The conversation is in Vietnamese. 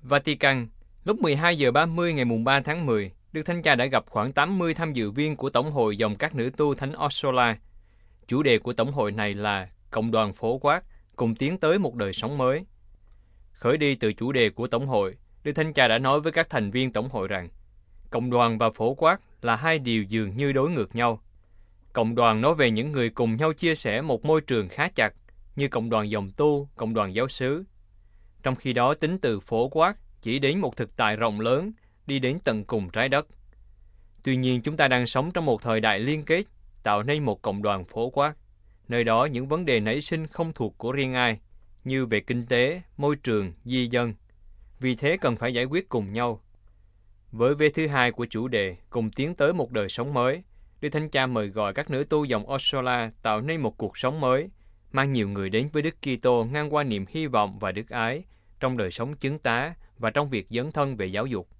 Vatican, lúc 12 giờ 30 ngày 3 tháng 10, Đức Thánh Cha đã gặp khoảng 80 tham dự viên của Tổng hội dòng các nữ tu Thánh Ursula. Chủ đề của Tổng hội này là Cộng đoàn phổ quát, cùng tiến tới một đời sống mới. Khởi đi từ chủ đề của Tổng hội, Đức Thánh Cha đã nói với các thành viên Tổng hội rằng, cộng đoàn và phổ quát là hai điều dường như đối ngược nhau. Cộng đoàn nói về những người cùng nhau chia sẻ một môi trường khá chặt, như cộng đoàn dòng tu, cộng đoàn giáo xứ. Trong khi đó, tính từ phổ quát chỉ đến một thực tại rộng lớn, đi đến tận cùng trái đất. Tuy nhiên, chúng ta đang sống trong một thời đại liên kết, tạo nên một cộng đoàn phổ quát. Nơi đó, những vấn đề nảy sinh không thuộc của riêng ai, như về kinh tế, môi trường, di dân. Vì thế cần phải giải quyết cùng nhau. Với vế thứ hai của chủ đề, cùng tiến tới một đời sống mới, Đức Thánh Cha mời gọi các nữ tu dòng Ursula tạo nên một cuộc sống mới, mang nhiều người đến với Đức Kitô ngang qua niềm hy vọng và đức ái, trong đời sống chứng tá và trong việc dấn thân về giáo dục.